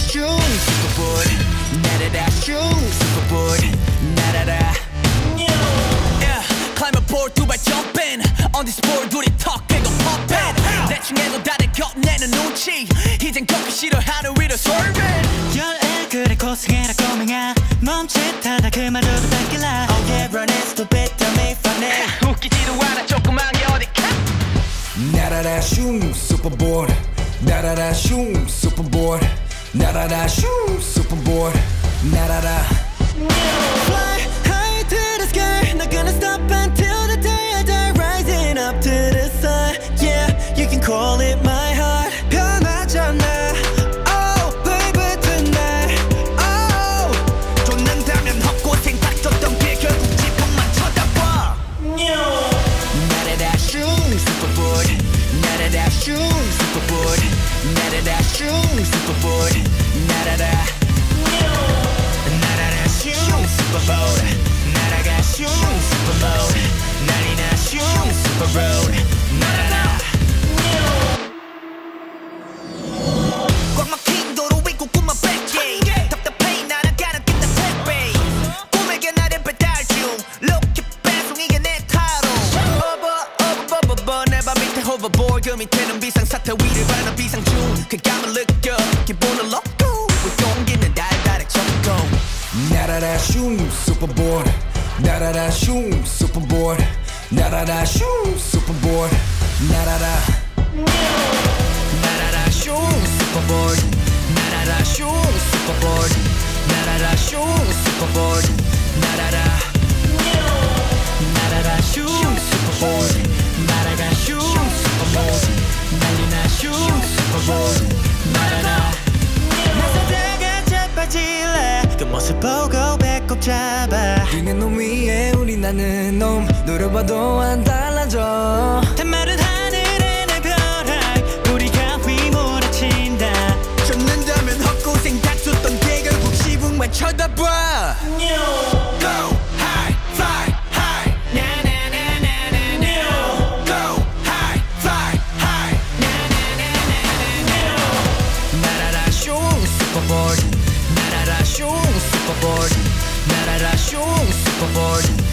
슝 superboard 나라라 슝 superboard 나라라 Yeah climb aboard 두발 jumping on this board 우리 턱 깨고 popping 대충 해도 다들 겹내는 눈치 이젠 걷기 싫어하는 위로 swerving 열애 그래 고생해라 꼬맹아 멈칫하다 그만두고 당길라 Oh yeah run it stupid tell me funny 웃기지도 않아 조그만 게 어디까 나라라 슝 superboard 나라라 슝 superboard 나라라 슝 superboard 나라라 Fly high to the sky Not gonna stop until the day I die Rising up to the sun Yeah you can call it my heart 변하잖아 Oh baby tonight Oh 쫓는다면 헛고생 닥쳤던 길 결국 지붕만 쳐다봐 나라라 슝 superboard 나라라 슝 superboard 나라라 슝 superboard 나라라 나라라 슝 superboard 나라가 슝 superboard 나리나 슝 superboard 나라라 꽉 막힌 도로 위고 꿈만 뺏기 답답해 날아가는 빛난 택배 꿈에게 나를 배달 중 로켓 배송 이게 내 타로 내 발 밑에 hoverboard 그 밑에는 비상사태 위를 바라는 비상중 쾌감을 느껴 기분을 넣고 용기는 달달해 쳤고 나라라 슝 superboard 나라라 슝 superboard 나라라 슝 superboard 나라라 나라라 슝 superboard 나라라 슝 superboard 나라라 슝 superboard 나라라 나라라 슝 superboard 나라가 슝 superboard 난리나 슝 superboard 나라라 나서다가 자빠질래 그 모습 보고 배꼽 잡아 뛰는 놈 위에 우리 나는 놈 노려봐도 안 달라져 단마른 하늘에 내 별알 우리가 휘몰아친다 쫓는다면 헛고생 닥쳤던 게 결국 지붕만 쳐다봐 Go high fly high Go high fly high 나라라 슝 superboard 나라라 슝 superboard 나라라 슝 superboard